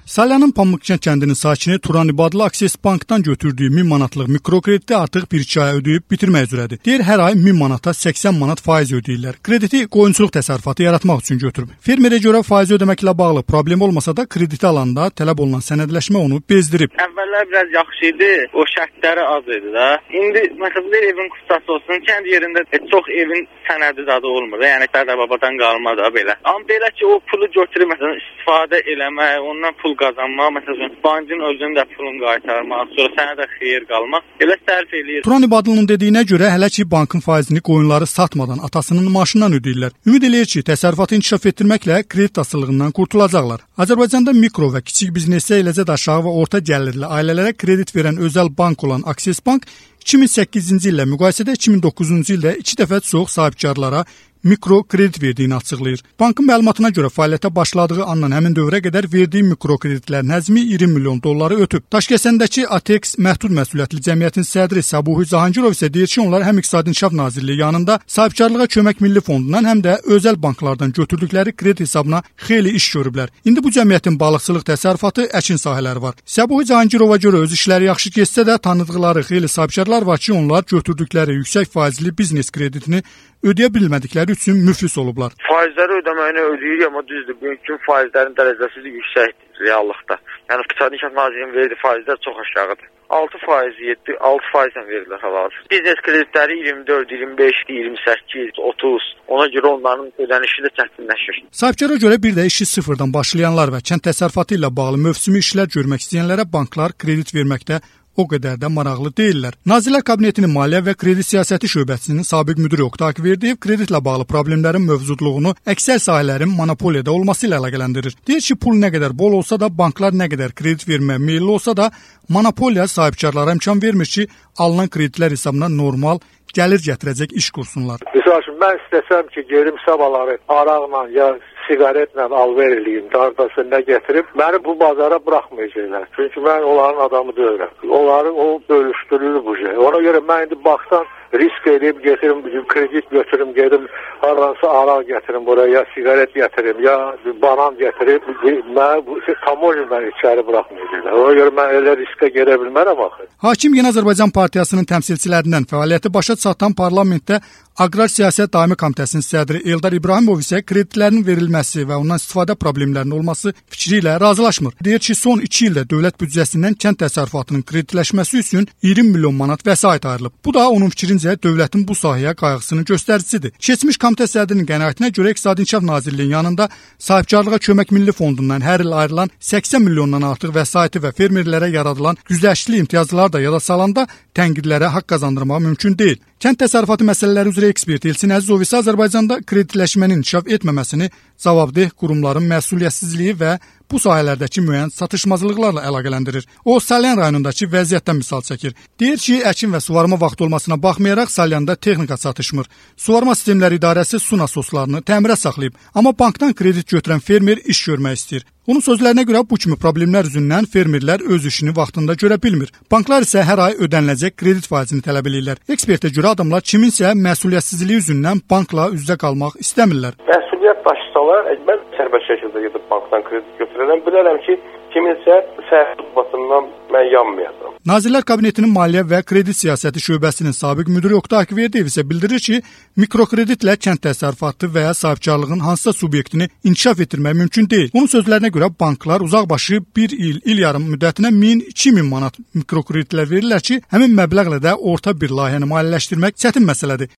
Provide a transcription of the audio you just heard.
Salyanın Pamukçan kəndinin sakini Turan İbadlı Akses Bankdan götürdüyü 1000 manatlıq mikrokrediti artıq 1-2 aya ödəyib bitirmək üzrədir. Deyir, hər ay 1000 manata 80 manat faiz ödəyirlər. Krediti qoyunçuluq təsərrüfatı yaratmaq üçün götürüb. Fermerə görə faiz ödəməklə bağlı problem olmasa da krediti alanda tələb olunan sənədləşmə onu bezdirib. Əvvəllər biraz yaxşı idi, o şərtləri az idi da. İndi məsələn evin qustası olsun, kənd yerində çox evin sənədi zadı olmur. Yəni dədə-babadan qalma da belə. Amma belə ki o pulu götürüb məsələn istifadə eləmək, ondan pul qazanmaq, məsələn bankın özünün də pulunu qaytarmaq, sonra sənə də xeyir qalmaq, elə sərf eləyir. Turan İbadlı'nın dediyinə görə hələ ki bankın faizini qoyunları satmadan atasının maaşından ödəyirlər. Ümid eləyir ki, təsərrüfatı inkişaf etdirməklə kredit asılılığından qurtulacaqlar. Azərbaycanda mikro və kiçik biznesə, eləcə də aşağı və orta gəlirli ailələrə kredit verən özəl bank olan Akses Bank 2008-ci illə müqayisədə 2009-cu ildə 2 dəfə çox sahibkarlara mikro kredit verdiyini açıqlayır. Bankın məlumatına görə fəaliyyətə başladığı andan həmin dövrə qədər verdiyi mikrokreditlərin həcmi 20 milyon dolları ötüb. Daşkəsəndəki Atex məhdud məsuliyyətli cəmiyyətin sədri Səbuhi Cahangirov isə deyir ki, onlar həm İqtisadi İnkişaf Nazirliyi yanında sahibkarlığa kömək milli fondundan, həm də özəl banklardan götürdükləri kredit hesabına xeyli iş görüblər. İndi bu cəmiyyətin balıqçılıq təsərrüfatı, əkin sahələri var. Səbuhi Cahangirova görə öz işləri yaxşı keçsə də tanıdıqları xeyli sahibkarlar var ki, onlar götürdükləri yüksək faizli biznes kreditini ödəyə bilmədikləri üçün müflis olublar. Faizləri ödəməyini ödəyir, amma düzdür, bugünkü faizlərin dərəcəsi yüksəkdir reallıqda. Yəni İqtisadi İnkişaf Nazirliyinin verdiyi faizlər çox aşağıdır. 6%, 7, 6%-lə verilir hal-hazırda. Biznes kreditləri 24, 25, 28, 30. Ona görə onların ödənişi də çətinləşir. Sahibkara görə bir də işi sıfırdan başlayanlar və kənd təsərrüfatı ilə bağlı mövsümi işlər görmək istəyənlərə banklar kredit verməkdə o qədər də maraqlı deyirlər. Nazirlər Kabinetinin Maliyyə və Kredit Siyasəti şöbəsinin sabiq müdiri Oqtay Verdiyev kreditlə bağlı problemlərin mövcudluğunu əksər sahələrin monopoliyada olması ilə əlaqələndirir. Deyir ki, pul nə qədər bol olsa da, banklar nə qədər kredit verməyə meyilli olsa da, monopoliya sahibkarlara imkan vermir ki, alınan kreditlər hesabına normal gəlir gətirəcək iş qursunlar. Məsəl üçün, mən istəsəm ki, gerim sabahları araqla ya siqaretlə alver eləyim, dardası nə gətirib, məni bu bazara buraxmayacaqlar. Çünki mən onların adamı deyirəm. Onları o bölüşdürülür bu şey. Ona görə mən indi baxsan risk edib getirim, kredit götürüm, gedim haransa araq gətirim buraya, ya siqaret gətirim, ya banan gətirib, tamoyla məni içəri buraxmayacaqlar. Ona görə mən elə riskə gedə bilmərəm axı. Hakim Yeni Azərbaycan Partiyasının təmsilçilərindən fəaliyyəti başa çatan parlamentdə Aqrar Siyasət Daimi Komitəsinin sədri Eldar İbrahimov isə kreditlərin verilməsi və ondan istifadə problemlərinin olması fikri ilə razılaşmır. Deyir ki, son 2 ildə dövlət büdcəsindən kənd təsərrüfatının kreditləşməsi üçün 20 milyon manat vəsait ayrılıb. Bu da onun fikrincə dövlətin bu sahəyə qayğısının göstəricisidir. Keçmiş komitə sədrinin qənaətinə görə İqtisadi İnkişaf Nazirliyinin yanında sahibkarlığa kömək milli fondundan hər il ayrılan 80 milyondan artıq vəsaiti və fermerlərə yaradılan güzəştli imtiyazlar da yada salanda tənqidlərə haqq qazandırmaq mümkün deyil. Kənd təsərrüfatı məsələləri üzrə ekspert Elçin Əzizov isə Azərbaycanda kreditləşmənin inkişaf etməməsini cavabdeh qurumların məsuliyyətsizliyi və bu sahələrdəki müəyyən çatışmazlıqlarla əlaqələndirir. O, Salyan rayonundakı vəziyyətdən misal çəkir. Deyir ki, əkin və suvarma vaxtı olmasına baxmayaraq Salyanda texnika çatışmır. Suvarma sistemləri idarəsi su nasoslarını təmirə saxlayıb, amma bankdan kredit götürən fermer iş görmək istəyir. Onun sözlərinə görə bu kimi problemlər üzündən fermerlər öz işini vaxtında görə bilmir. Banklar isə hər ay ödəniləcək kredit faizini tələb edirlər. Ekspertə görə adamlar kiminsə məsuliyyətsizliyi üzündən bankla üz-üzə qalmaq istəmirlər. Məsuliyyət daşısalar, mən sərbəst şəkildə gedib bankdan kredit götürərəm. Bilərəm ki, kiminsə səhv-batından mən yanmayacam. Nazirlər Kabinetinin Maliyyə və Kredit Siyasəti şöbəsinin sabiq müdiri Oqtay Verdiyev isə bildirir ki, mikrokreditlə kənd təsərrüfatı və ya sahibkarlığın hansısa subyektini inkişaf etdirmək mümkün deyil. Onun sözlərinə görə banklar uzaqbaşı 1 il yarım müddətinə 1000-2000 manat mikrokreditlər verirlər ki, həmin məbləğlə də orta bir layihəni maliyyələşdirmək çətin məsələdir.